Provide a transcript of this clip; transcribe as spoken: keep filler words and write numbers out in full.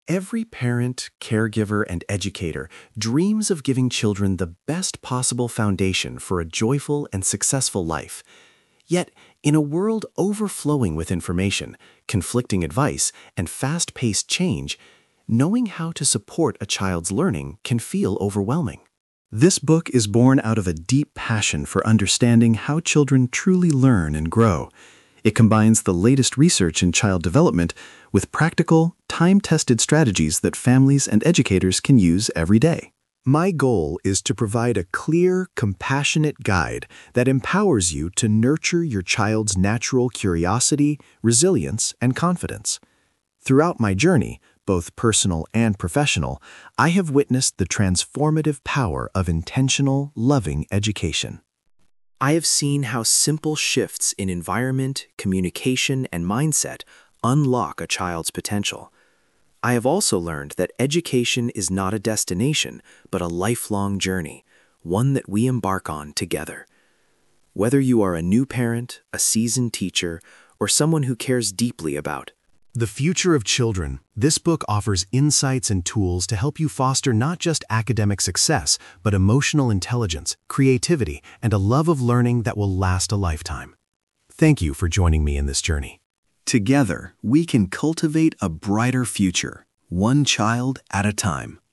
Every parent, caregiver, and educator dreams of giving children the best possible foundation for a joyful and successful life. Yet, in a world overflowing with information, conflicting advice, and fast-paced change, knowing how to support a child's learning can feel overwhelming. This book is born out of a deep passion for understanding how children truly learn and grow. It combines the latest research in child development with practical, time-tested strategies that families and educators can use every day. My goal is to provide a clear, compassionate guide that empowers you to nurture your child's natural curiosity, resilience, and confidence. Throughout my journey, both personal and professional, I have witnessed the transformative power of intentional, loving education. I have seen how simple shifts in environment, communication, and mindset unlock a child's potential. I have also learned that education is not a destination, but a lifelong journey, one that we embark on together. Whether you are a new parent, a seasoned teacher, or someone who cares deeply about the future of children, this book offers insights and tools to help you foster not just academic success, but emotional intelligence, creativity, and a love of learning that will last a lifetime. Thank you for joining me in this journey. Together, we can cultivate a brighter future, one child at a time.